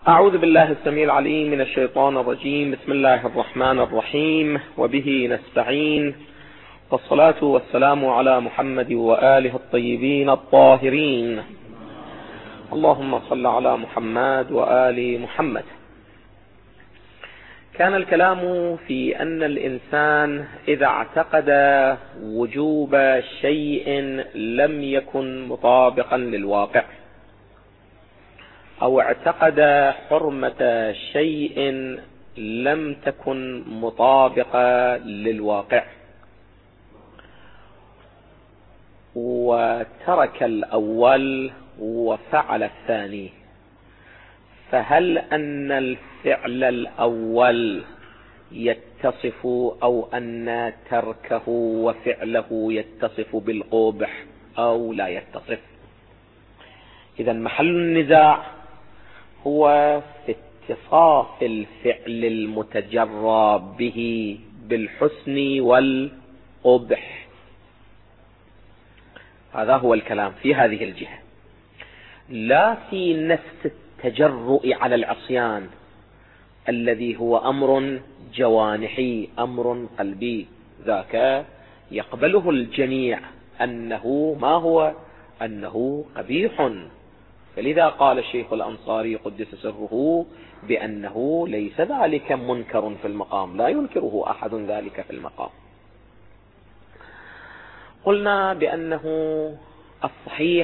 أعوذ بالله السميع العليم من الشيطان الرجيم. بسم الله الرحمن الرحيم، وبه نستعين، والصلاة والسلام على محمد وآله الطيبين الطاهرين. اللهم صل على محمد وآل محمد. كان الكلام في أن الإنسان إذا اعتقد وجوب شيء لم يكن مطابقا للواقع، أو اعتقد حرمة شيء لم تكن مطابقة للواقع، وترك الأول وفعل الثاني، فهل أن الفعل الأول يتصف أو أن تركه وفعله يتصف بالقبح أو لا يتصف؟ إذا محل النزاع هو في اتصاف الفعل المتجرى به بالحسن والقبح. هذا هو الكلام في هذه الجهة، لا في نفس التجرؤ على العصيان الذي هو أمر جوانحي، أمر قلبي، ذاك يقبله الجميع أنه ما هو؟ أنه قبيح. فلذا قال الشيخ الأنصاري قدس سره بأنه ليس ذلك منكر في المقام، لا ينكره أحد ذلك في المقام. قلنا بأنه الصحيح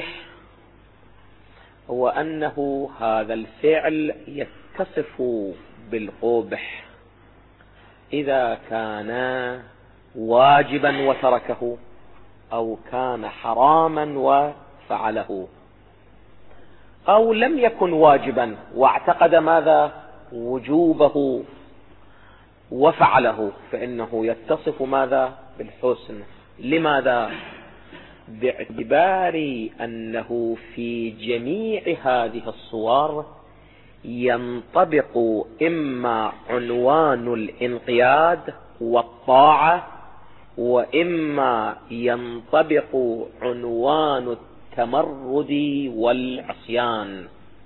هو أنه هذا الفعل يتصف بالقبح إذا كان واجبا وتركه، أو كان حراما وفعله، أو لم يكن واجبا واعتقد ماذا؟ وجوبه وفعله، فإنه يتصف ماذا؟ بالحسن. لماذا؟ باعتبار أنه في جميع هذه الصور ينطبق إما عنوان الانقياد والطاعة، وإما ينطبق عنوان التمرد والعصيان.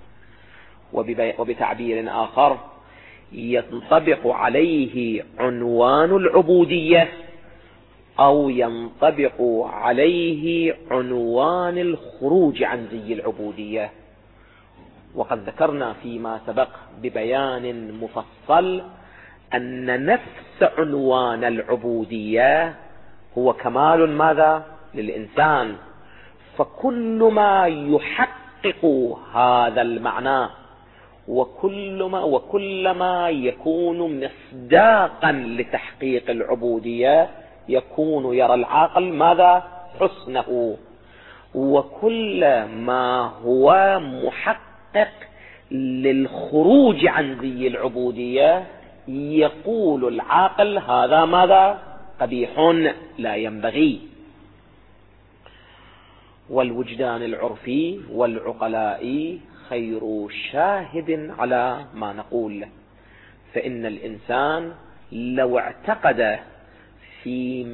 وبتعبير آخر ينطبق عليه عنوان العبودية، أو ينطبق عليه عنوان الخروج عن زي العبودية. وقد ذكرنا فيما سبق ببيان مفصل أن نفس عنوان العبودية هو كمال ماذا؟ للإنسان. فكل ما يحقق هذا المعنى وكلما يكون مصداقا لتحقيق العبودية يكون يرى العاقل ماذا؟ حسنه. وكل ما هو محقق للخروج عن ذي العبودية يقول العاقل هذا ماذا؟ قبيح، لا ينبغي. والوجدان العرفي والعقلاء خير شاهد على ما نقول. فإن الإنسان لو اعتقد في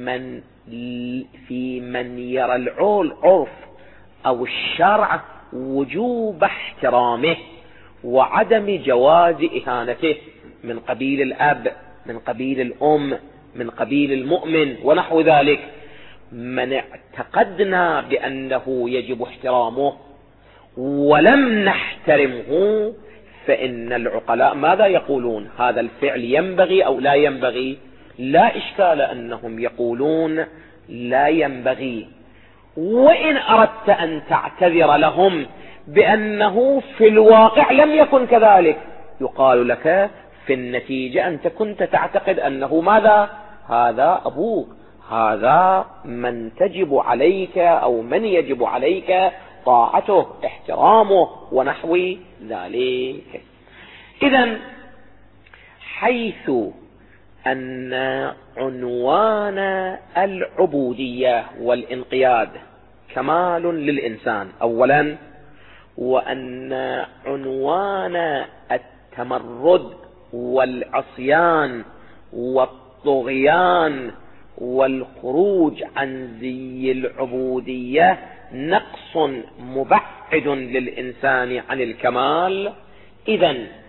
من يرى العرف أو الشرع وجوب احترامه وعدم جواز إهانته من قبيل الأب، من قبيل الأم، من قبيل المؤمن ونحو ذلك، من اعتقدنا بأنه يجب احترامه ولم نحترمه، فإن العقلاء ماذا يقولون؟ هذا الفعل ينبغي أو لا ينبغي؟ لا إشكال أنهم يقولون لا ينبغي. وإن أردت أن تعتذر لهم بأنه في الواقع لم يكن كذلك، يقال لك في النتيجة أنت كنت تعتقد أنه ماذا؟ هذا أبوك، هذا من تجب عليك أو من يجب عليك طاعته، احترامه ونحو ذلك. إذن حيث أن عنوان العبودية والانقياد كمال للإنسان أولا، وأن عنوان التمرد والعصيان والطغيان والخروج عن زي العبودية نقص مبعد للإنسان عن الكمال، إذن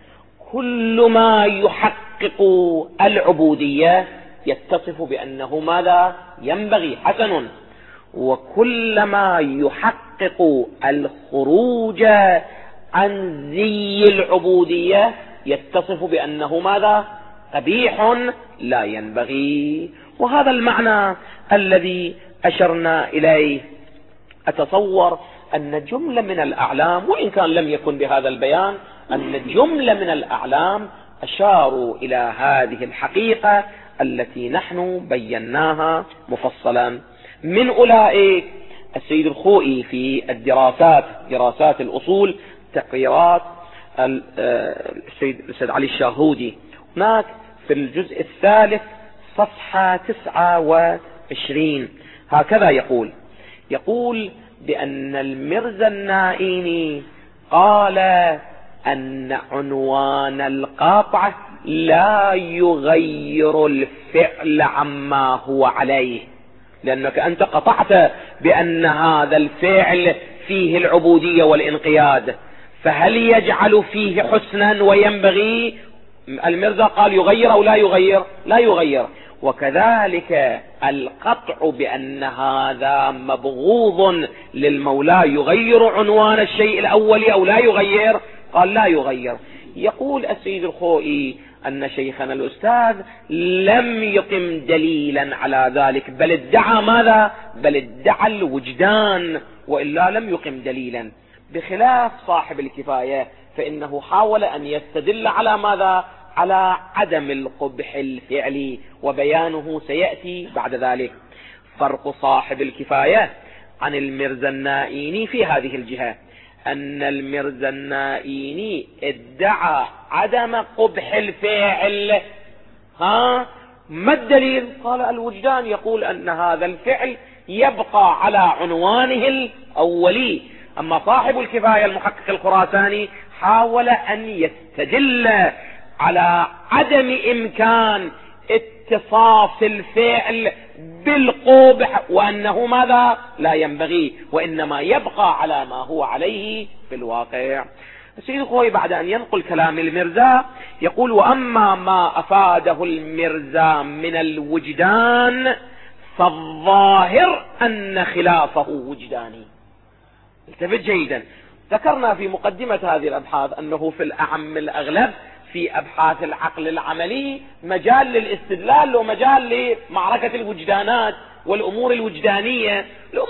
كل ما يحقق العبودية يتصف بأنه ماذا؟ ينبغي، حسن. وكل ما يحقق الخروج عن زي العبودية يتصف بأنه ماذا؟ قبيح، لا ينبغي. وهذا المعنى الذي أشرنا إليه. أتصور أن جملة من الأعلام، وإن كان لم يكن بهذا البيان، أن جملة من الأعلام أشاروا إلى هذه الحقيقة التي نحن بيناها مفصلا. من أولئك السيد الخوئي في دراسات الأصول، تقريرات السيد علي الشاهودي، هناك في الجزء الثالث صفحة 29 هكذا يقول بأن المرزا النائيني قال أن عنوان القاطعة لا يغير الفعل عما هو عليه، لأنك أنت قطعت بأن هذا الفعل فيه العبودية والانقياد، فهل يجعل فيه حسنا وينبغي؟ المرزا قال يغير أو لا يغير؟ لا يغير. وكذلك القطع بأن هذا مبغوض للمولى يغير عنوان الشيء الأولي أو لا يغير؟ قال لا يغير. يقول السيد الخوئي أن شيخنا الأستاذ لم يقم دليلا على ذلك، بل ادعى ماذا؟ بل ادعى الوجدان، وإلا لم يقم دليلا، بخلاف صاحب الكفاية فإنه حاول أن يستدل على ماذا؟ على عدم القبح الفعلي، وبيانه سيأتي بعد ذلك. فرق صاحب الكفاية عن المرزا النائيني في هذه الجهة أن المرزا النائيني ادعى عدم قبح الفعل. ما الدليل؟ قال الوجدان يقول أن هذا الفعل يبقى على عنوانه الأولي. أما صاحب الكفاية المحقق الخراساني حاول أن يستدل على عدم إمكان اتصاف الفعل بالقبح، وأنه ماذا؟ لا ينبغي، وإنما يبقى على ما هو عليه في الواقع. السيد الخوئي بعد أن ينقل كلام المرزا يقول: وأما ما أفاده المرزا من الوجدان فالظاهر أن خلافه وجداني. التفت جيدا، ذكرنا في مقدمة هذه الأبحاث أنه في الأعم الأغلب في أبحاث العقل العملي مجال للاستدلال ومجال لمعركة الوجدانات والأمور الوجدانية.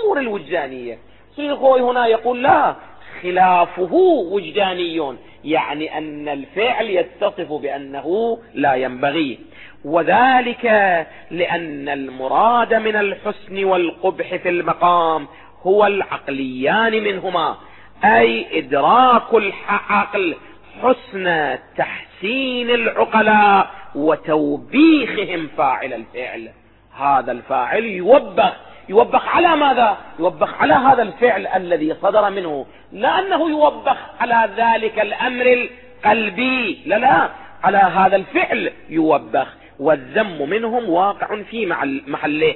السيد الخوئي هنا يقول لا، خلافه وجداني، يعني أن الفعل يتصف بأنه لا ينبغي، وذلك لأن المراد من الحسن والقبح في المقام هو العقليان منهما، أي إدراك العقل حسن تحسين العقلاء وتوبيخهم فاعل الفعل. هذا الفاعل يوبخ على ماذا؟ يوبخ على هذا الفعل الذي صدر منه، لا أنه يوبخ على ذلك الأمر القلبي، لا، على هذا الفعل يوبخ، والذم منهم واقع في محله.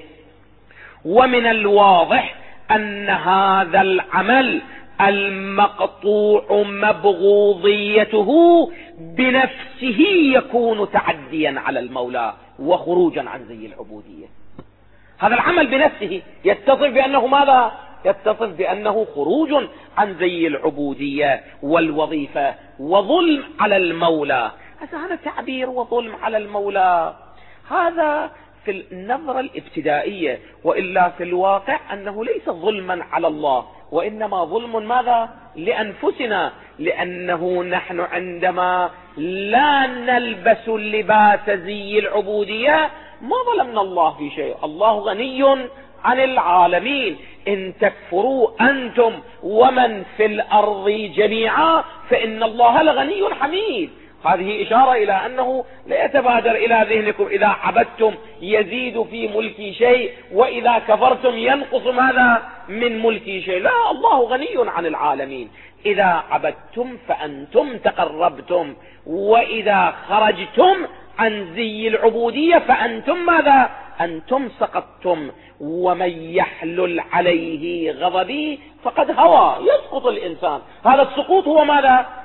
ومن الواضح أن هذا العمل المقطوع مبغوضيته بنفسه يكون تعديا على المولى وخروجا عن زي العبودية. هذا العمل بنفسه يتصف بأنه ماذا؟ يتصف بأنه خروج عن زي العبودية والوظيفة وظلم على المولى. هذا تعبير وظلم على المولى، هذا في النظرة الابتدائية، وإلا في الواقع أنه ليس ظلما على الله، وإنما ظلم ماذا؟ لأنفسنا، لأنه نحن عندما لا نلبس لباس زي العبودية ما ظلمنا الله في شيء. الله غني عن العالمين، إن تكفروا أنتم ومن في الأرض جميعا فإن الله لغني حميد. هذه إشارة إلى أنه لا يتبادر إلى ذهنكم إذا عبدتم يزيد في ملكي شيء وإذا كفرتم ينقص ماذا من ملكي شيء. لا، الله غني عن العالمين. إذا عبدتم فأنتم تقربتم، وإذا خرجتم عن زي العبودية فأنتم ماذا؟ أنتم سقطتم. ومن يحلل عليه غضبي فقد هوى، يسقط الإنسان. هذا السقوط هو ماذا؟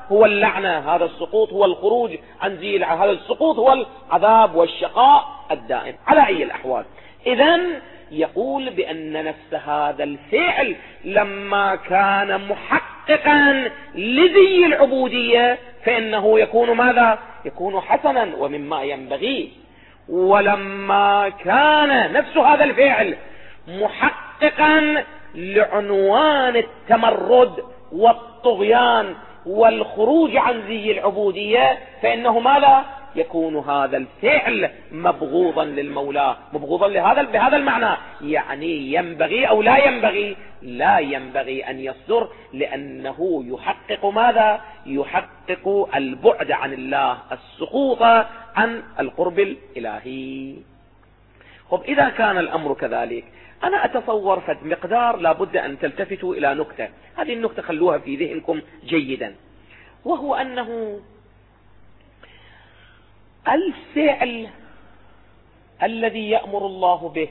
هو اللعنة، هذا السقوط هو الخروج عن ذي، هذا السقوط هو العذاب والشقاء الدائم على أي الأحوال. إذن يقول بأن نفس هذا الفعل لما كان محققا لذي العبودية فإنه يكون ماذا؟ يكون حسنا ومما ينبغي. ولما كان نفس هذا الفعل محققا لعنوان التمرد والطغيان والخروج عن ذي العبودية فإنه ماذا؟ يكون هذا الفعل مبغوضا للمولى، مبغوضا بهذا المعنى، يعني ينبغي أو لا ينبغي؟ لا ينبغي أن يصدر، لأنه يحقق ماذا؟ يحقق البعد عن الله، السقوط عن القرب الإلهي. خب إذا كان الأمر كذلك، أنا أتصور فد مقدار لابد أن تلتفتوا إلى نكتة، هذه النكتة خلوها في ذهنكم جيدا، وهو أنه الفعل الذي يأمر الله به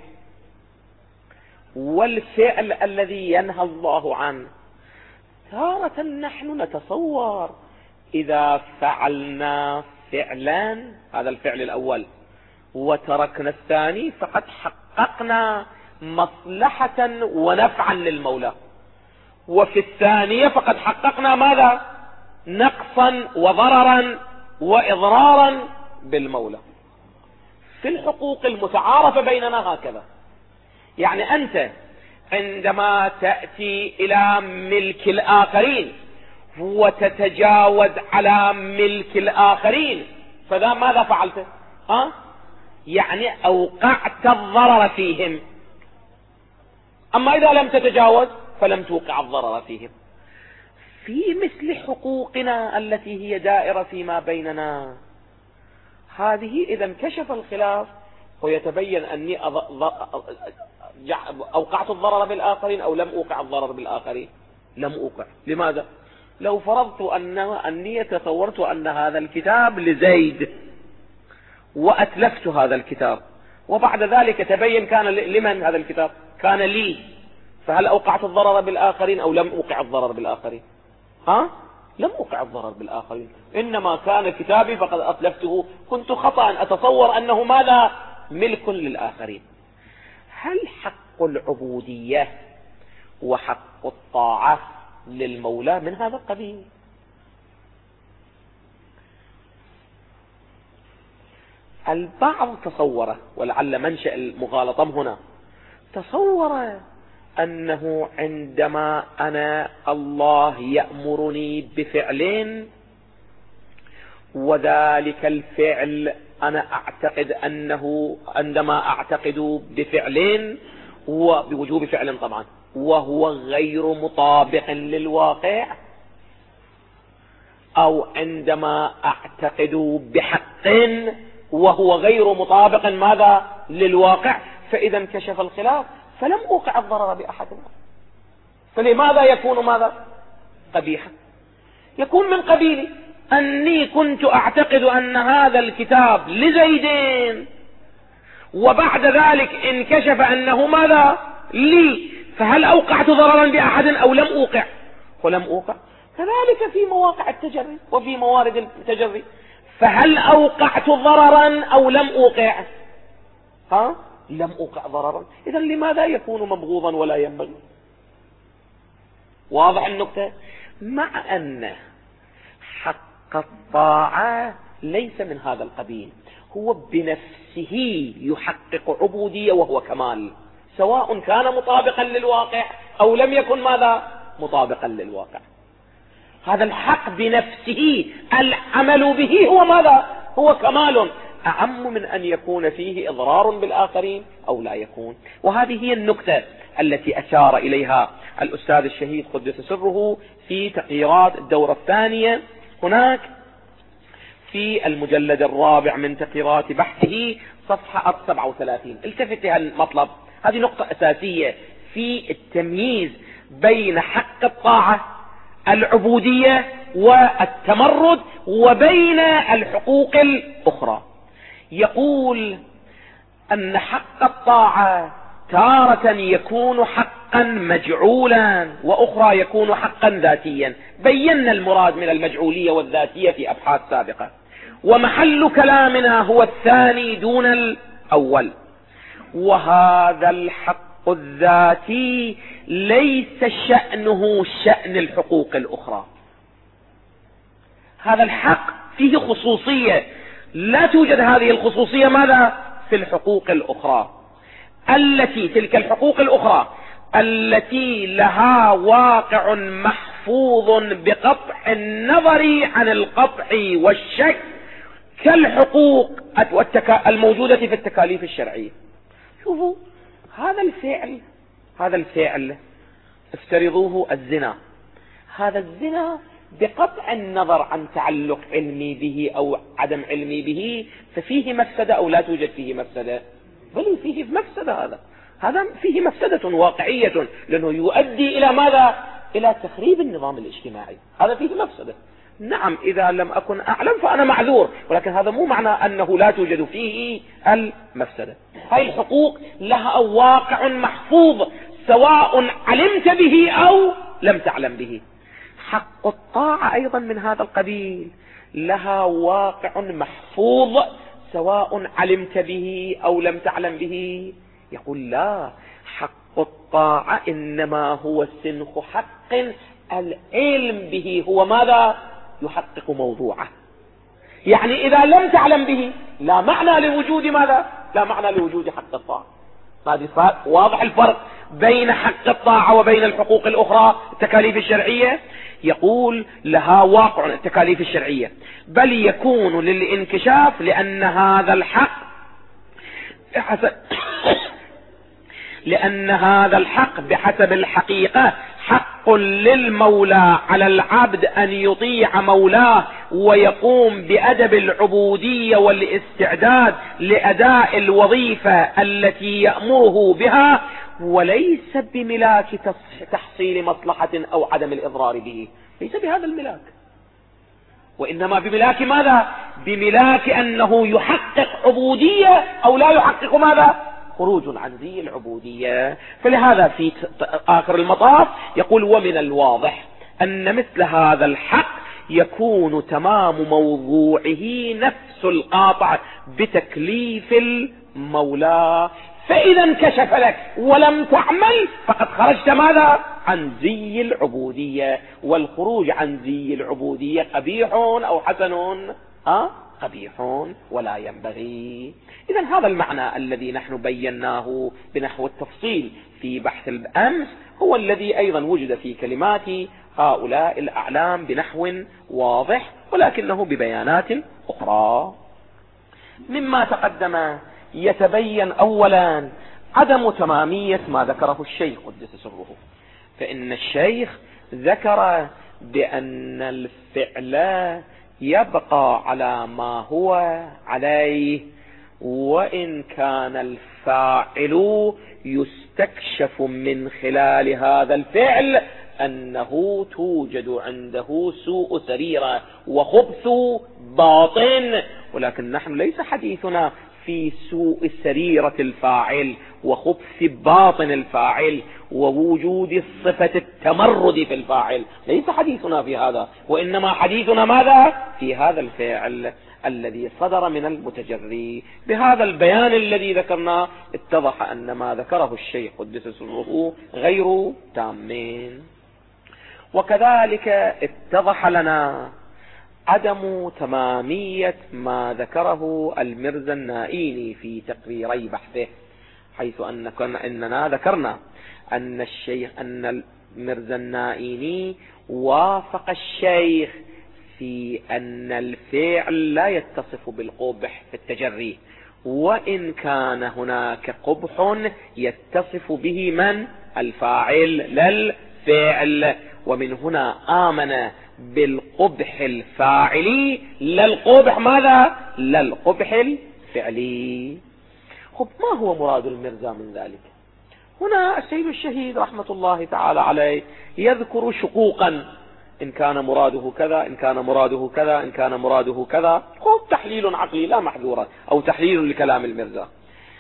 والفعل الذي ينهى الله عنه، تارة نحن نتصور إذا فعلنا فعلا، هذا الفعل الأول، وتركنا الثاني فقد حققنا مصلحة ونفعا للمولى، وفي الثانية فقد حققنا ماذا؟ نقصا وضررا وإضرارا بالمولى. في الحقوق المتعارفة بيننا هكذا، يعني أنت عندما تأتي إلى ملك الآخرين وتتجاوز على ملك الآخرين فذا ماذا فعلت؟ يعني أوقعت الضرر فيهم. أما إذا لم تتجاوز فلم توقع الضرر فيهم. في مثل حقوقنا التي هي دائرة فيما بيننا، هذه إذا انكشف الخلاف ويتبين أني أوقعت الضرر بالآخرين أو لم أوقع الضرر بالآخرين، لم أوقع. لماذا؟ لو فرضت أني تصورت أن هذا الكتاب لزيد وأتلفت هذا الكتاب، وبعد ذلك تبين كان لمن هذا الكتاب؟ كان لي، فهل أوقعت الضرر بالآخرين أو لم أوقع الضرر بالآخرين؟ لم أوقع الضرر بالآخرين، إنما كان كتابي فقد أتلفته، كنت خطأ أتصور أنه ماذا؟ ملك للآخرين. هل حق العبودية وحق الطاعة للمولى من هذا القبيل؟ البعض تصور، ولعل منشأ المغالطة هنا، تصور أنه عندما الله يأمرني بفعل، وذلك الفعل أنا أعتقد أنه عندما أعتقد بفعل وبوجوب فعل طبعا وهو غير مطابق للواقع، أو عندما أعتقد بحق وهو غير مطابق ماذا؟ للواقع، فإذا انكشف الخلاف فلم أوقع الضرر بأحد، فلماذا يكون ماذا؟ قبيحا. يكون من قبيل أني كنت أعتقد أن هذا الكتاب لزيدين، وبعد ذلك انكشف أنه ماذا؟ لي، فهل أوقعت ضررا بأحد أو لم أوقع؟ ولم أوقع. كذلك في مواقع التجري وفي موارد التجري، فهل أوقعت ضررا أو لم أوقع؟ لم أوقع ضررا. إذا لماذا يكون مبغوضا ولا ينبغي؟ واضح النكتة؟ مع أن حق الطاعة ليس من هذا القبيل، هو بنفسه يحقق عبودية وهو كمال، سواء كان مطابقا للواقع أو لم يكن ماذا؟ مطابقا للواقع. هذا الحق بنفسه العمل به هو ماذا؟ هو كمال، أعم من أن يكون فيه إضرار بالآخرين أو لا يكون. وهذه هي النكتة التي أشار إليها الأستاذ الشهيد قدس سره في تقريرات الدورة الثانية هناك في المجلد الرابع من تقريرات بحثه صفحة 37. التفت هالمطلب، هذه نقطة أساسية في التمييز بين حق الطاعة العبودية والتمرد وبين الحقوق الأخرى. يقول أن حق الطاعة تارة يكون حقا مجعولا وأخرى يكون حقا ذاتيا. بينا المراد من المجعولية والذاتية في أبحاث سابقة، ومحل كلامنا هو الثاني دون الأول. وهذا الحق الذاتي ليس شأنه شأن الحقوق الأخرى. هذا الحق فيه خصوصية، لا توجد هذه الخصوصية ماذا في الحقوق الأخرى، تلك الحقوق الأخرى التي لها واقع محفوظ بقطع النظر عن القطع والشك، كالحقوق الموجودة في التكاليف الشرعية. شوفوا هذا الفعل افترضوه الزنا. هذا الزنا بقطع النظر عن تعلق علمي به أو عدم علمي به، ففيه مفسدة أو لا توجد فيه مفسدة؟ بل فيه مفسدة. هذا فيه مفسدة واقعية، لأنه يؤدي إلى ماذا؟ إلى تخريب النظام الاجتماعي. هذا فيه مفسدة. نعم، إذا لم أكن أعلم فأنا معذور، ولكن هذا مو معنى أنه لا توجد فيه المفسدة. هاي الحقوق لها واقع محفوظ سواء علمت به أو لم تعلم به. حق الطاعة أيضا من هذا القبيل، لها واقع محفوظ سواء علمت به أو لم تعلم به. يقول لا، حق الطاعة إنما هو سنخ حق العلم به هو ماذا؟ يحقق موضوعه. يعني إذا لم تعلم به لا معنى لوجود ماذا؟ لا معنى لوجود حق الطاعة. هذه واضح الفرق بين حق الطاعة وبين الحقوق الأخرى التكاليف الشرعية. يقول لها واقع التكاليف الشرعية، بل يكون للانكشاف لأن هذا الحق بحسب الحقيقة حق للمولى على العبد أن يطيع مولاه ويقوم بأدب العبودية والاستعداد لأداء الوظيفة التي يأمره بها، وليس بملاك تحصيل مصلحة أو عدم الإضرار به. ليس بهذا الملاك، وإنما بملاك ماذا؟ بملاك أنه يحقق عبودية أو لا يحقق ماذا؟ خروج عن ذي العبودية. فلهذا في آخر المطاف يقول: ومن الواضح أن مثل هذا الحق يكون تمام موضوعه نفس القاطع بتكليف المولى، فإذا انكشف لك ولم تعمل فقد خرجت ماذا؟ عن زي العبودية. والخروج عن زي العبودية قبيح أو حسن؟ قبيح ولا ينبغي. إذن هذا المعنى الذي نحن بيناه بنحو التفصيل في بحث الأمس هو الذي أيضا وجد في كلمات هؤلاء الأعلام بنحو واضح، ولكنه ببيانات أخرى. مما تقدم يتبين أولا عدم تمامية ما ذكره الشيخ قدس سره. فإن الشيخ ذكر بأن الفعل يبقى على ما هو عليه، وإن كان الفاعل يستكشف من خلال هذا الفعل أنه توجد عنده سوء سريرة وخبث باطن. ولكن نحن ليس حديثنا في سوء سريرة الفاعل وخبث باطن الفاعل ووجود الصفة التمرد في الفاعل، ليس حديثنا في هذا، وإنما حديثنا ماذا؟ في هذا الفعل الذي صدر من المتجري. بهذا البيان الذي ذكرناه اتضح أن ما ذكره الشيخ قدس سره غير تامين. وكذلك اتضح لنا عدم تمامية ما ذكره المرزا النائيني في تقريري بحثه، حيث أننا ذكرنا أن المرزا النائيني وافق الشيخ في أن الفعل لا يتصف بالقبح في التجري، وإن كان هناك قبح يتصف به من؟ الفاعل للفعل. ومن هنا آمن بالقبح الفاعلي لا القبح ماذا؟ لا القبح الفعلي. خب، ما هو مراد المرزا من ذلك؟ هنا السيد الشهيد رحمة الله تعالى عليه يذكر شقوقا، إن كان مراده كذا، إن كان مراده كذا، إن كان مراده كذا. خب، تحليل عقلي لا محذورة، أو تحليل لكلام المرزا.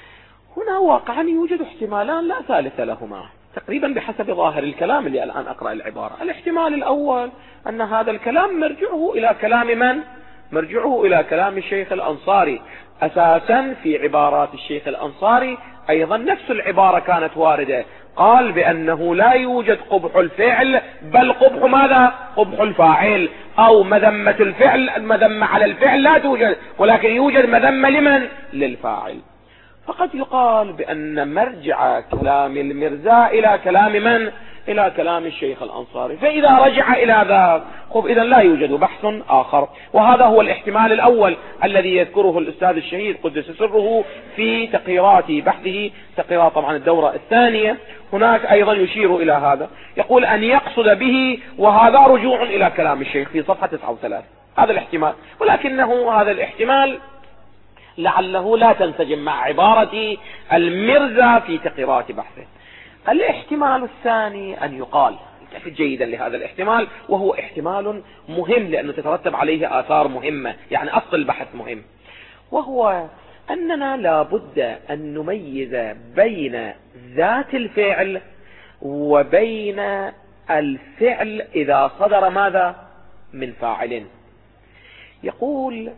هنا واقعا يوجد احتمالان لا ثالث لهما تقريبا بحسب ظاهر الكلام اللي الآن أقرأ العبارة. الاحتمال الأول أن هذا الكلام مرجعه إلى كلام من؟ مرجعه إلى كلام الشيخ الأنصاري. أساسا في عبارات الشيخ الأنصاري أيضا نفس العبارة كانت واردة، قال بأنه لا يوجد قبح الفعل بل قبح ماذا؟ قبح الفاعل، أو مذمة الفعل، المذمة على الفعل لا توجد، ولكن يوجد مذمة لمن؟ للفاعل. فقد يقال بأن مرجع كلام المرزا إلى كلام من؟ إلى كلام الشيخ الأنصاري. فإذا رجع إلى ذاك إذا لا يوجد بحث آخر. وهذا هو الاحتمال الأول الذي يذكره الأستاذ الشهيد قدس سره في تقريرات بحثه، تقريرات طبعا الدورة الثانية. هناك أيضا يشير إلى هذا، يقول أن يقصد به وهذا رجوع إلى كلام الشيخ في صفحة 39. هذا الاحتمال، ولكنه هذا الاحتمال لعله لا تنسجم مع عبارة المرزا في تقريرات بحثه. الاحتمال الثاني أن يقال، التفت جيدا لهذا الاحتمال، وهو احتمال مهم لأنه تترتب عليه آثار مهمة، يعني أصل البحث مهم، وهو أننا لابد أن نميز بين ذات الفعل وبين الفعل إذا صدر ماذا؟ من فاعل. يقول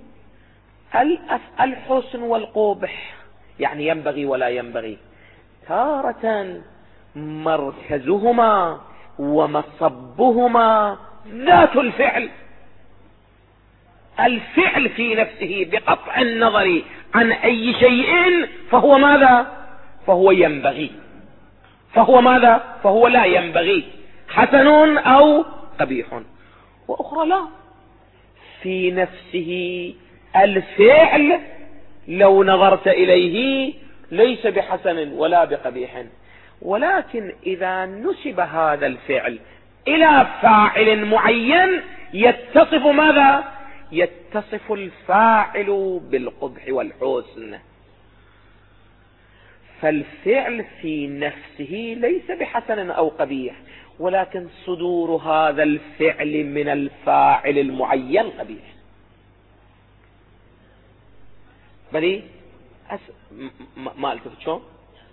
الحسن والقبح يعني ينبغي ولا ينبغي، تارة مركزهما ومصبهما ذات الفعل، الفعل في نفسه بقطع النظر عن أي شيء فهو ماذا؟ فهو ينبغي، فهو ماذا؟ فهو لا ينبغي، حسن أو قبيح. وأخرى لا، في نفسه الفعل لو نظرت إليه ليس بحسن ولا بقبيح، ولكن إذا نسب هذا الفعل إلى فاعل معين يتصف ماذا؟ يتصف الفاعل بالقبح والحسن. فالفعل في نفسه ليس بحسن أو قبيح، ولكن صدور هذا الفعل من الفاعل المعين قبيح. بدي ما التفت شلون؟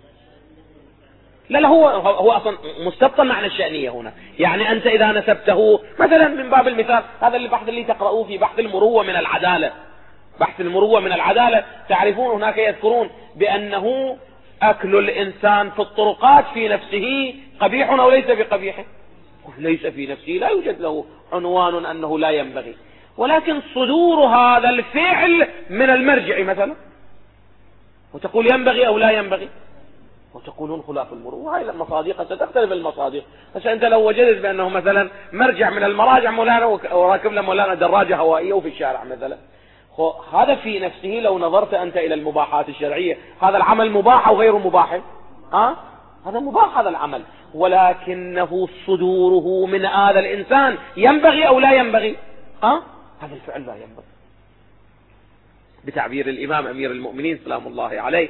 لا هو اصلا مستبطن معنى الشأنية هنا. يعني انت اذا نسبته مثلا من باب المثال، هذا البحث اللي تقرؤوه في بحث المروة من العدالة، بحث المروة من العدالة، تعرفون هناك يذكرون بانه اكل الانسان في الطرقات في نفسه قبيح او ليس بقبيح؟ ليس في نفسه، لا يوجد له عنوان انه لا ينبغي، ولكن صدور هذا الفعل من المرجع مثلا، وتقول ينبغي او لا ينبغي، وتقولون خلاف المروءة. هاي المصادق ستختلف المصادق. بس انت لو وجدت بانه مثلا مرجع من المراجع مولانا وراكب له مولانا دراجة هوائية وفي الشارع مثلا، هذا في نفسه لو نظرت انت الى المباحات الشرعية هذا العمل مباح او غير مباح؟ هذا مباح هذا العمل، ولكنه صدوره من هذا الانسان ينبغي او لا ينبغي؟ هذا الفعل لا ينبغي. بتعبير الامام امير المؤمنين سلام الله عليه،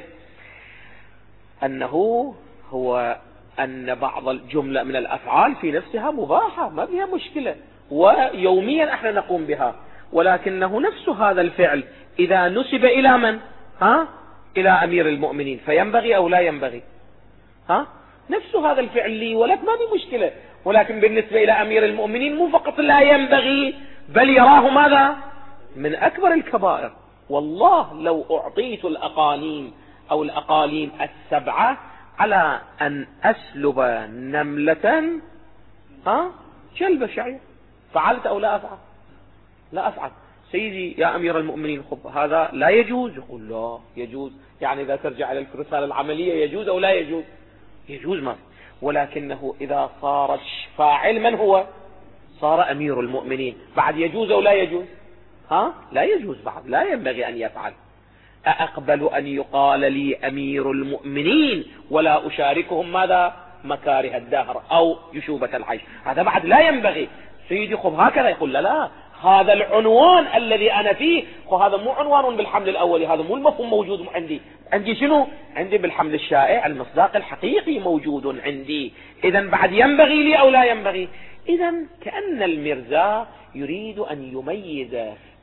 أنه هو أن بعض الجملة من الأفعال في نفسها مباحة ما فيها مشكلة ويوميا احنا نقوم بها، ولكنه نفس هذا الفعل إذا نسب إلى من؟ إلى أمير المؤمنين فينبغي أو لا ينبغي؟ نفس هذا الفعل لي ولك ما في مشكلة، ولكن بالنسبة إلى أمير المؤمنين مو فقط لا ينبغي بل يراه ماذا؟ من أكبر الكبائر. والله لو أعطيت الأقانيم أو الأقاليم 7 على أن أسلب نملة جلب شعير، فعلت أو لا أفعل؟ لا أفعل. سيدي يا أمير المؤمنين خب هذا لا يجوز، يقول لا يجوز. يعني إذا ترجع إلى الرسالة العملية يجوز أو لا يجوز؟ يجوز ما، ولكنه إذا صار فاعل من هو؟ صار أمير المؤمنين، بعد يجوز أو لا يجوز؟ لا يجوز، بعد لا ينبغي أن يفعل. أقبل أن يقال لي أمير المؤمنين ولا أشاركهم ماذا؟ مكاره الدهر أو يشوبة العيش، هذا بعد لا ينبغي. سيدي خب هكذا يقول لا هذا العنوان الذي أنا فيه هذا مو عنوان بالحمل الأولي، هذا مو المفهوم موجود عندي شنو؟ عندي بالحمل الشائع المصداق الحقيقي موجود عندي، إذا بعد ينبغي لي أو لا ينبغي؟ إذا كأن المرزا يريد أن يميز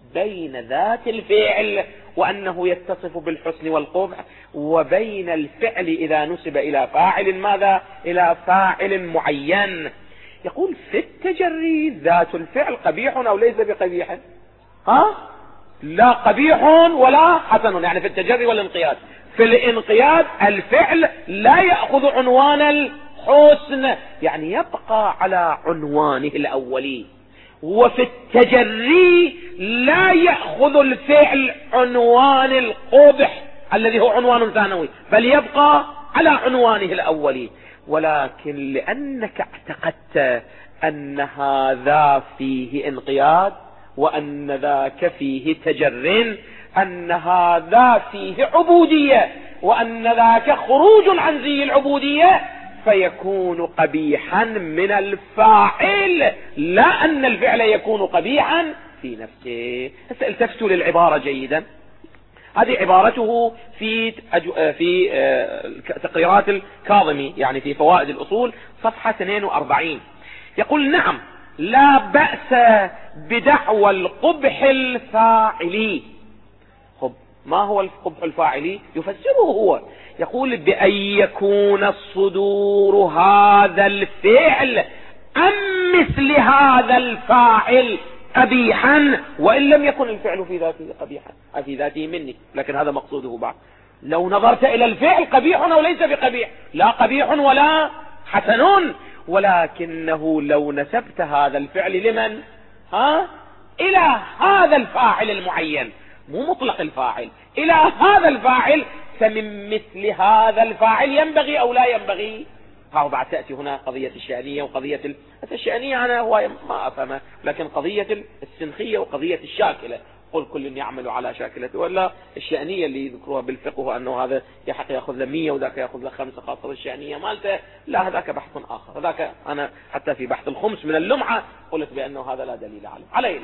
بين ذات الفعل وأنه يتصف بالحسن والقبح، وبين الفعل إذا نسب إلى فاعل ماذا؟ إلى فاعل معين. يقول في التجري ذات الفعل قبيح أو ليس بقبيح؟ لا قبيح ولا حسن، يعني في التجري والانقياد. في الانقياد الفعل لا يأخذ عنوان الحسن، يعني يبقى على عنوانه الأولي. وفي التجري لا يأخذ الفعل عنوان القبح الذي هو عنوان ثانوي، بل يبقى على عنوانه الأولي. ولكن لأنك اعتقدت أن هذا فيه انقياد وأن ذاك فيه تجر، أن هذا فيه عبودية وأن ذاك خروج عن زي العبودية، فيكون قبيحا من الفاعل، لا أن الفعل يكون قبيحا في نفسه. التفتوا للعبارة جيدا. هذه عبارته في تقريرات الكاظمي، يعني في فوائد الأصول صفحة 42. يقول: نعم، لا بأس بدعوى القبح الفاعلي. ما هو القبح الفاعلي؟ يفسره هو، يقول: بأن يكون الصدور هذا الفعل أم مثل هذا الفاعل قبيحا، وإن لم يكن الفعل في ذاته قبيحا، في ذاته مني، لكن هذا مقصوده بعد. لو نظرت إلى الفعل قبيح أو ليس بقبيح، لا قبيح ولا حسن، ولكنه لو نسبت هذا الفعل لمن؟ إلى هذا الفاعل المعين، مو مطلق الفاعل، إلى هذا الفاعل، فمن مثل هذا الفاعل ينبغي أو لا ينبغي. فهو بعد تأتي هنا قضية الشأنية وقضية الشأنية أنا هو ما أفهمه، لكن قضية السنخية وقضية الشاكلة، قل كل يعمل على شاكلته، ولا الشأنية اللي يذكروها بالفقه أنه هذا يحق يأخذ له 100 وذاك يأخذ له 5 خاصة الشأنية مالته، لا هذاك بحث آخر. هذاك أنا حتى في بحث الخمس من اللمعة قلت بأنه هذا لا دليل عليه.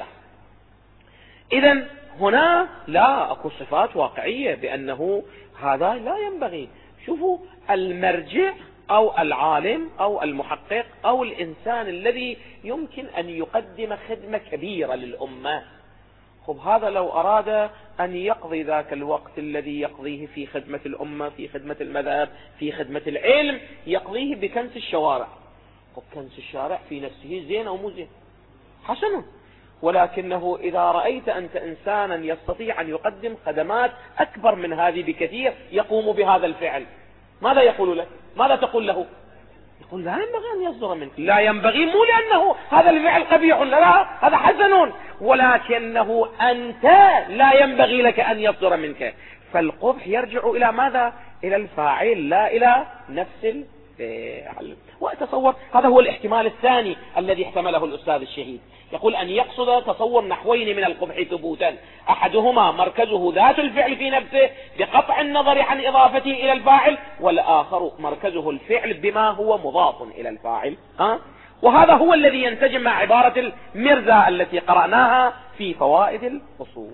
إذن هنا لا أكو صفات واقعية بأنه هذا لا ينبغي. شوفوا، المرجع أو العالم أو المحقق أو الإنسان الذي يمكن أن يقدم خدمة كبيرة للأمة، هذا لو أراد أن يقضي ذاك الوقت الذي يقضيه في خدمة الأمة، في خدمة المذهب، في خدمة العلم، يقضيه بكنس الشوارع. كنس الشارع في نفسه زين أو مو زين؟ حسن. ولكنه إذا رأيت أنت إنسانا يستطيع أن يقدم خدمات أكبر من هذه بكثير يقوم بهذا الفعل، ماذا يقول له؟ ماذا تقول له؟ يقول: لا ينبغي أن يصدر منك. لا ينبغي مو لأنه هذا الفعل قبيح، لا، هذا حسن، ولكنه أنت لا ينبغي لك أن يصدر منك. فالقبح يرجع إلى ماذا؟ إلى الفاعل، لا إلى نفس الفعل. وأتصور هذا هو الاحتمال الثاني الذي احتمله الأستاذ الشهيد، يقول أن يقصد تصور نحوين من القبح ثبوتا: أحدهما مركزه ذات الفعل في نفسه بقطع النظر عن إضافته إلى الفاعل، والآخر مركزه الفعل بما هو مضاف إلى الفاعل. وهذا هو الذي ينسجم مع عبارة المرزا التي قرأناها في فوائد الأصول.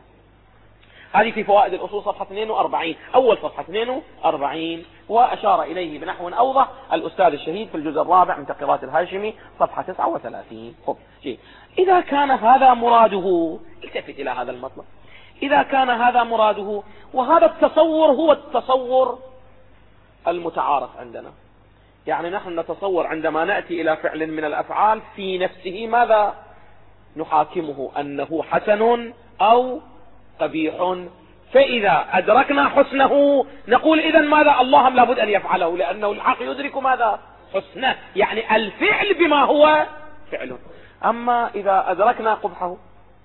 هذه في فوائد الأصول صفحة 42، أول صفحة 42، وأشار إليه بنحو أوضح الأستاذ الشهيد في الجزء الرابع من تقريرات الهاشمي صفحة 39. إذا كان هذا مراده، التفت إلى هذا المطلب، إذا كان هذا مراده، وهذا التصور هو التصور المتعارف عندنا، يعني نحن نتصور عندما نأتي إلى فعل من الأفعال في نفسه ماذا نحاكمه؟ أنه حسن أو قبيح. فإذا أدركنا حسنه نقول إذن ماذا؟ الله لابد أن يفعله، لأنه الحق يدرك ماذا؟ حسنه، يعني الفعل بما هو فعله. أما إذا أدركنا قبحه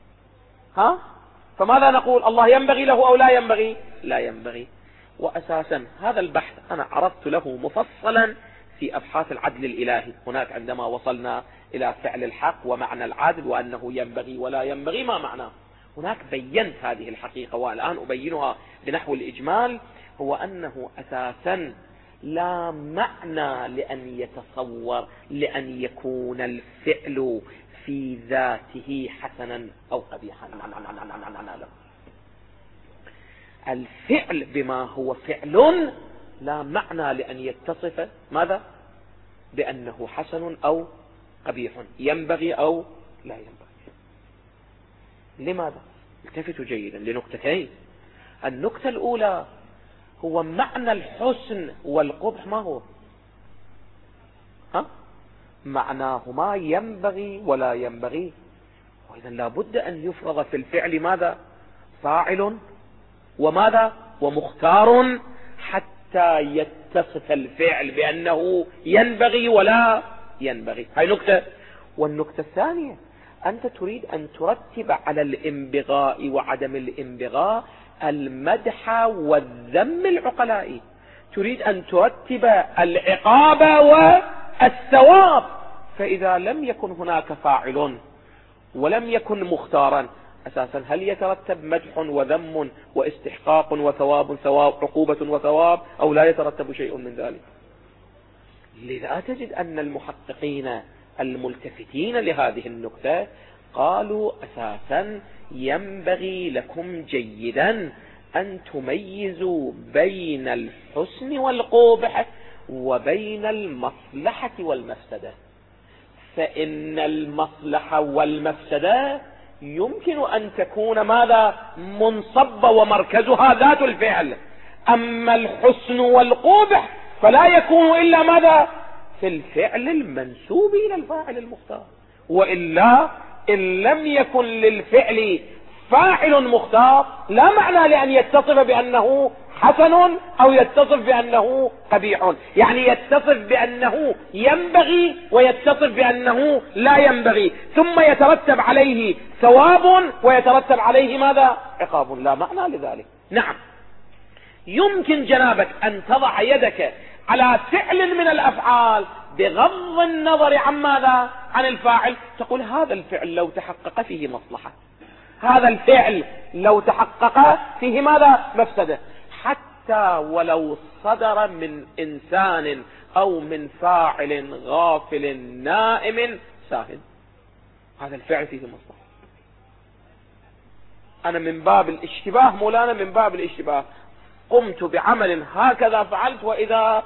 فماذا نقول؟ الله ينبغي له أو لا ينبغي؟ لا ينبغي. وأساسا هذا البحث أنا عرضت له مفصلا في أبحاث العدل الإلهي، هناك عندما وصلنا إلى فعل الحق ومعنى العدل وأنه ينبغي ولا ينبغي ما معناه، هناك بينت هذه الحقيقة، والآن أبينها بنحو الإجمال، هو أنه أساسا لا معنى لأن يتصور لأن يكون الفعل في ذاته حسنا أو قبيحا. الفعل بما هو فعل لا معنى لأن يتصف ماذا؟ بأنه حسن أو قبيح، ينبغي أو لا ينبغي. لماذا؟ التفتوا جيدا لنقطتين. النقطة الأولى هو معنى الحسن والقبح ما هو؟ معناهما ينبغي ولا ينبغي، وإذا لابد أن يفرض في الفعل ماذا؟ فاعل وماذا؟ ومختار، حتى يتصف الفعل بأنه ينبغي ولا ينبغي. هاي نقطة. والنقطة الثانية، أنت تريد أن ترتب على الانبغاء وعدم الانبغاء المدح والذم العقلائي، تريد أن ترتب العقاب والثواب. فإذا لم يكن هناك فاعل ولم يكن مختارا، أساسا هل يترتب مدح وذم واستحقاق وثواب عقوبة وثواب، أو لا يترتب شيء من ذلك؟ لذا تجد أن المحققين الملتفتين لهذه النقطة قالوا أساسا ينبغي لكم جيدا أن تميزوا بين الحسن والقبح وبين المصلحة والمفسدة، فإن المصلحة والمفسدة يمكن أن تكون ماذا؟ منصبة ومركزها ذات الفعل. أما الحسن والقبح فلا يكون إلا ماذا؟ في الفعل المنسوب إلى الفاعل المختار. وإلا إن لم يكن للفعل فاعل مختار لا معنى لأن يتصف بأنه حسن أو يتصف بأنه قبيح، يعني يتصف بأنه ينبغي ويتصف بأنه لا ينبغي، ثم يترتب عليه ثواب ويترتب عليه ماذا؟ عقاب. لا معنى لذلك. نعم، يمكن جنابك أن تضع يدك على فعل من الأفعال بغض النظر عن ماذا؟ عن الفاعل، تقول هذا الفعل لو تحقق فيه مصلحة، هذا الفعل لو تحقق فيه ماذا؟ مفسدة، حتى ولو صدر من إنسان أو من فاعل غافل نائم ساهن، هذا الفعل فيه مصلحة. أنا من باب الاشتباه مولانا، من باب الاشتباه قمت بعمل هكذا فعلت، وإذا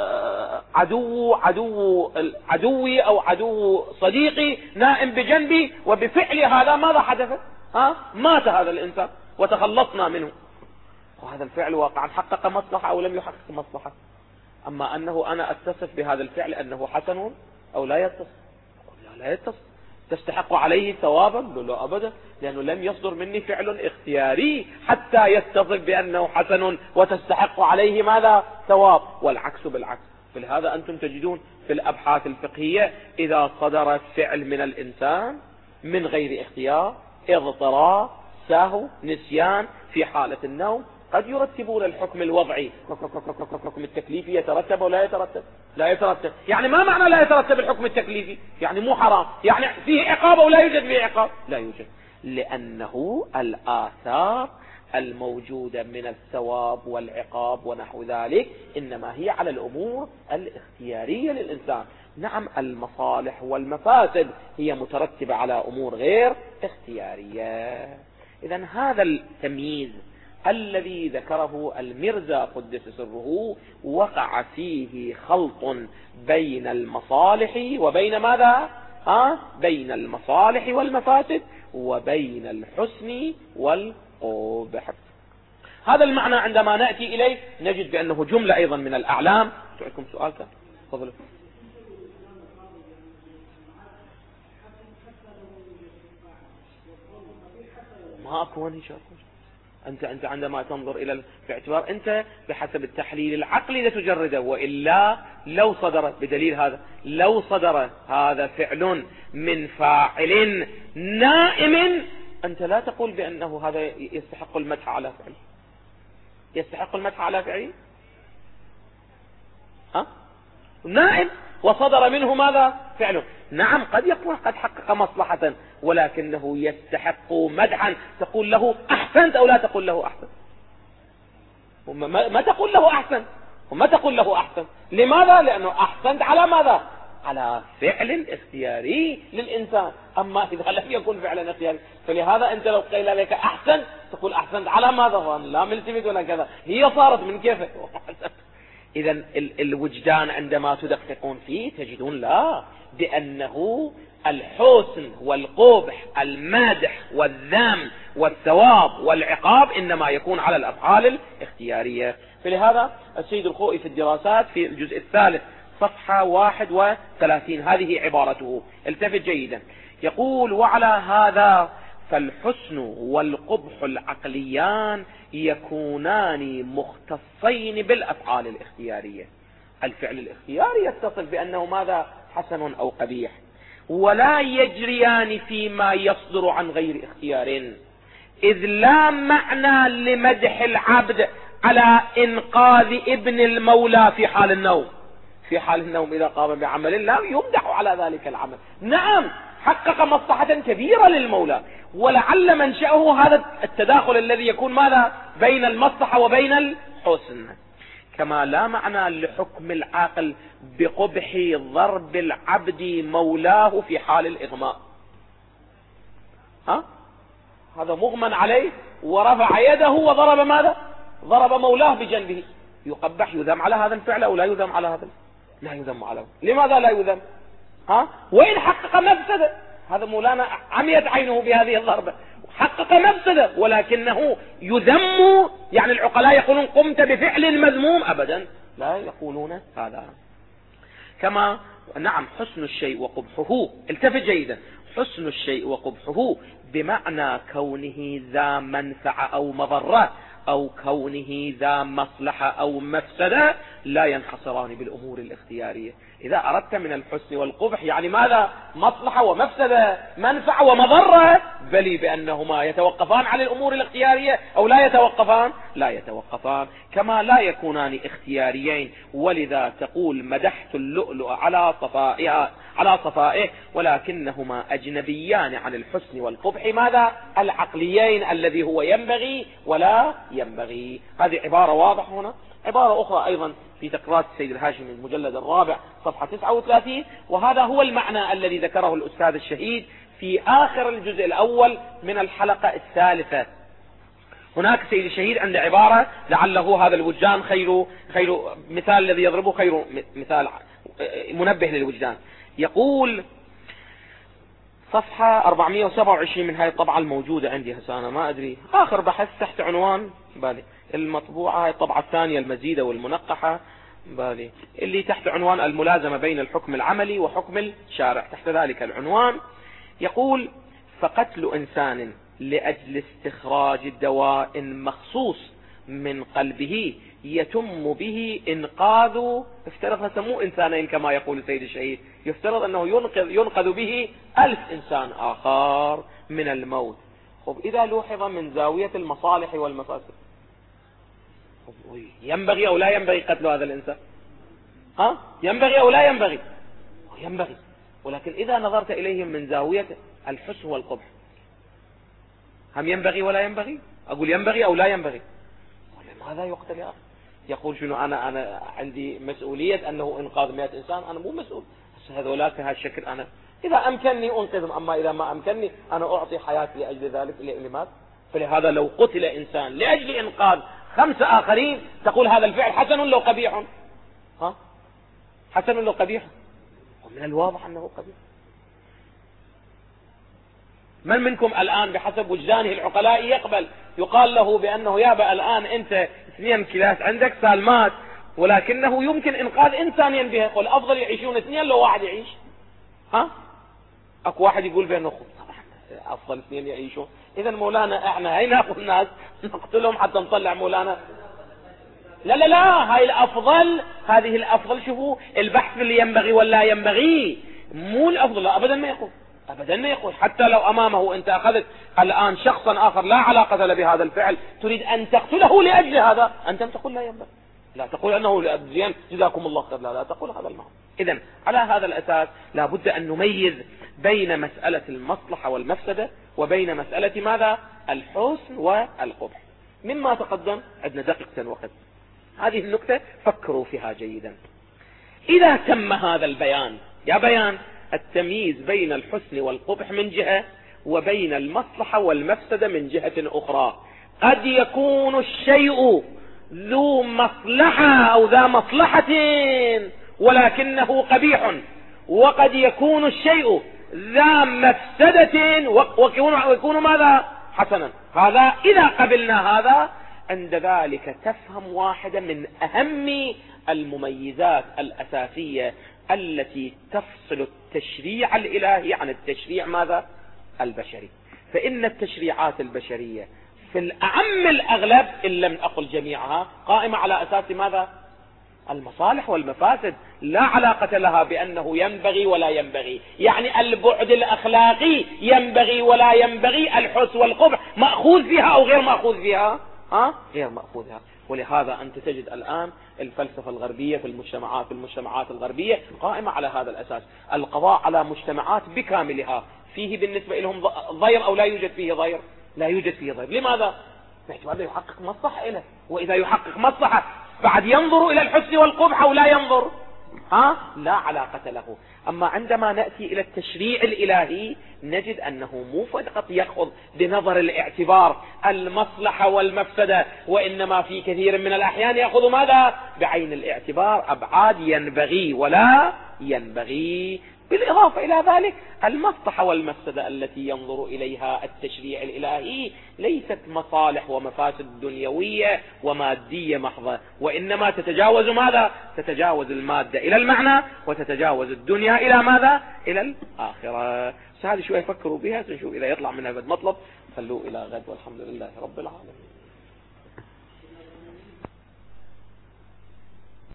عدوي أو عدو صديقي نائم بجنبي، وبفعل هذا ماذا حدث؟ مات هذا الإنسان وتخلصنا منه، وهذا الفعل واقعا حقق مصلحة أو لم يحقق مصلحة. أما أنه أنا أتصف بهذا الفعل أنه حسن أو لا يتصف؟ لا يتصف. تستحق عليه ثوابا؟ لا أبدا، لأنه لم يصدر مني فعل اختياري حتى يتصف بأنه حسن وتستحق عليه ماذا؟ ثواب. والعكس بالعكس. فلهذا أنتم تجدون في الأبحاث الفقهية إذا صدر فعل من الإنسان من غير اختيار، اضطرار، سهو، نسيان، في حالة النوم، قد يرتبون الحكم الوضعي، الحكم التكليفي يترتب ولا يترتب؟ لا يترتب. يعني ما معنى لا يترتب الحكم التكليفي؟ يعني مو حرام، يعني فيه عقاب أو لا يوجد فيه عقاب؟ لا يوجد، لأنه الآثار الموجودة من الثواب والعقاب ونحو ذلك إنما هي على الأمور الاختيارية للإنسان. نعم، المصالح والمفاسد هي مترتبة على أمور غير اختيارية. إذن هذا التمييز الذي ذكره المرزا قدس سره وقع فيه خلط بين المصالح وبين ماذا؟ بين المصالح والمفاسد وبين الحسن والقبح. هذا المعنى عندما نأتي إليه نجد بأنه جملة أيضا من الأعلام. تعطيكم سؤال كان؟ تفضلوا. ما أكون هيك. أنت عندما تنظر إلى باعتبار أنت بحسب التحليل العقلي لتجرده، وإلا لو صدر بدليل هذا، لو صدر هذا فعل من فاعل نائم، أنت لا تقول بأنه هذا يستحق المدح على فعل. يستحق المدح على فعل نائم وصدر منه ماذا؟ فعله. نعم، قد يكون قد حقق مصلحة، ولكنه يستحق مدحا. تقول له أحسنت أو لا تقول له أحسن؟ ما تقول له أحسن، وما تقول له أحسن. لماذا؟ لأنه أحسنت على ماذا؟ على فعل اختياري للإنسان. أما إذا لم يكن فعلا اختياري، فلهذا أنت لو قيل لك أحسن تقول أحسنت على ماذا؟ لا ملتفت ولا كذا، هي صارت من كيفك. إذا الوجدان عندما تدققون فيه تجدون لا، بأنه الحسن والقبح، المادح والذم والثواب والعقاب إنما يكون على الأفعال الاختيارية. فلهذا السيد الخوئي في الدراسات في الجزء الثالث صفحة 31 هذه عبارته، التفت جيدا، يقول: وعلى هذا فالحسن والقبح العقليان يكونان مختصين بالأفعال الاختيارية. الفعل الاختياري يتصل بأنه ماذا؟ حسن أو قبيح، ولا يجريان فيما يصدر عن غير اختيار، إذ لا معنى لمدح العبد على إنقاذ ابن المولى في حال النوم. في حال النوم إذا قام بعمل لا يمدح على ذلك العمل، نعم حقق مصلحة كبيرة للمولى، ولعل منشأه هذا التداخل الذي يكون ماذا؟ بين المصلحة وبين الحسن. كما لا معنى لحكم العاقل بقبح ضرب العبد مولاه في حال الإغماء. هذا مغمى عليه ورفع يده وضرب ماذا؟ ضرب مولاه بجنبه، يقبح، يذم على هذا الفعل أو لا يذم على هذا؟ لا يذم عليه. لماذا لا يذم؟ وإن حقق مفسدة، هذا مولانا عميت عينه بهذه الضربة، حقق مفسدة، ولكنه يذم. يعني العقلاء يقولون قمت بفعل مذموم؟ أبدا لا يقولون هذا. كما نعم حسن الشيء وقبحه، التفت جيدا، حسن الشيء وقبحه بمعنى كونه ذا منفعة أو مضرة أو كونه ذا مصلحة أو مفسدة لا ينحصران بالأمور الاختيارية. إذا أردت من الحسن والقبح يعني ماذا؟ مصلحة ومفسدة، منفعة ومضرة، بل بأنهما يتوقفان على الأمور الاختيارية أو لا يتوقفان؟ لا يتوقفان. كما لا يكونان اختياريين، ولذا تقول مدحت اللؤلؤ على صفائه، ولكنهما أجنبيان عن الحسن والقبح ماذا؟ العقليين الذي هو ينبغي ولا ينبغي. هذه عبارة واضحة هنا. عبارة أخرى أيضا في تقريرات السيد الهاشمي المجلد الرابع صفحة 39، وهذا هو المعنى الذي ذكره الأستاذ الشهيد في آخر الجزء الأول من الحلقة الثالثة. هناك السيد الشهيد عند عبارة لعله هذا الوجدان خير مثال الذي يضربه خير مثال منبه للوجدان. يقول صفحة 427 من هذه الطبعة الموجودة عندي هسه، أنا ما أدري، آخر بحث تحت عنوان بالي المطبوعة، هاي الطبعة الثانية المزيدة والمنقحة بالي، اللي تحت عنوان الملازمة بين الحكم العملي وحكم الشارع. تحت ذلك العنوان يقول: فقتل إنسان لأجل استخراج دواء مخصوص من قلبه يتم به إنقاذ، افترض سموه إنسانين كما يقول السيد الشهيد، يفترض أنه ينقذ به 1000 إنسان آخر من الموت. إذا لوحظ من زاوية المصالح والمفاسد، ينبغي أو لا ينبغي قتل هذا الإنسان؟ ينبغي أو لا ينبغي؟ ينبغي. ولكن إذا نظرت إليهم من زاوية الحسن والقبح، هم ينبغي ولا ينبغي؟ أقول ينبغي أو لا ينبغي؟ ماذا يقتل يا أخي؟ يقول شنو أنا عندي مسؤولية أنه إنقاذ 100 إنسان، أنا مو مسؤول. هذولاك بهالشكل أنا إذا أمكنني أنقذهم، أما إذا ما أمكنني أنا أعطي حياتي لأجل ذلك. لماذا؟ فلهذا لو قتل إنسان لأجل إنقاذ 5 آخرين تقول هذا الفعل حسن لو قبيح؟ حسن لو قبيح؟ ومن الواضح أنه قبيح. من منكم الآن بحسب وجدانه العقلاء يقال له بأنه يابا الآن أنت 2 كلاس عندك سالمات، ولكنه يمكن إنقاذ إنسان ينبه، يقول أفضل يعيشون 2 لو واحد يعيش؟ أكو واحد يقول بأنه أفضل 2 يعيشون. إذا مولانا إحنا هاي ناخذ الناس نقتلهم حتى نطلع مولانا؟ لا لا لا، هاي الأفضل، هذه الأفضل. شوفوا البحث اللي ينبغي ولا ينبغي، مو الأفضل. لا أبدا ما يقول، أبدا ما يقول. حتى لو أمامه أنت أخذت الآن شخصا آخر لا علاقة له بهذا الفعل، تريد أن تقتله لأجل هذا، أنت تقول لا ينبغي، لا تقول أنه زين جزاكم الله خير، لا تقول هذا المعنى. إذن على هذا الأساس لا بد أن نميز بين مسألة المصلحة والمفسدة وبين مسألة ماذا؟ الحسن والقبح. مما تقدم عندنا دقيقة وقت، هذه النقطة فكروا فيها جيدا. إذا تم هذا البيان، يا بيان التمييز بين الحسن والقبح من جهة وبين المصلحة والمفسدة من جهة أخرى، قد يكون الشيء ذو مصلحة أو ذا مصلحة ولكنه قبيح، وقد يكون الشيء ذا مفسدة ويكون ماذا؟ حسنا. هذا إذا قبلنا هذا، عند ذلك تفهم واحدة من أهم المميزات الأساسية التي تفصل التشريع الإلهي عن التشريع ماذا؟ البشري. فإن التشريعات البشرية في الأعم الأغلب إن لم أقل جميعها قائمة على أساس ماذا؟ المصالح والمفاسد، لا علاقة لها بأنه ينبغي ولا ينبغي. يعني البعد الأخلاقي ينبغي ولا ينبغي، الحسن والقبح مأخوذ فيها أو غير مأخوذ فيها؟ غير مأخوذ فيها. ولهذا أنت تجد الآن الفلسفة الغربية في المجتمعات الغربية قائمة على هذا الأساس، القضاء على مجتمعات بكاملها. فيه بالنسبة لهم ضير أو لا يوجد فيه ضير؟ لا يوجد فيه ضير. لماذا؟ باعتبار يحقق مصلحة له، وإذا يحقق مصلحة بعد ينظر إلى الحسن والقبح أو لا ينظر؟ لا علاقة له. أما عندما نأتي إلى التشريع الإلهي نجد أنه مو فقط يأخذ بنظر الاعتبار المصلحة والمفسدة، وإنما في كثير من الأحيان يأخذ ماذا؟ بعين الاعتبار أبعاد ينبغي ولا ينبغي. بالإضافة إلى ذلك المصلحة والمفسدة التي ينظر إليها التشريع الإلهي ليست مصالح ومفاسد دنيوية ومادية محضة، وإنما تتجاوز ماذا؟ تتجاوز المادة إلى المعنى، وتتجاوز الدنيا إلى ماذا؟ إلى الآخرة. هذه شوية فكروا بها، نشوف إذا يطلع منها مطلب. خلوه إلى غد، والحمد لله رب العالمين.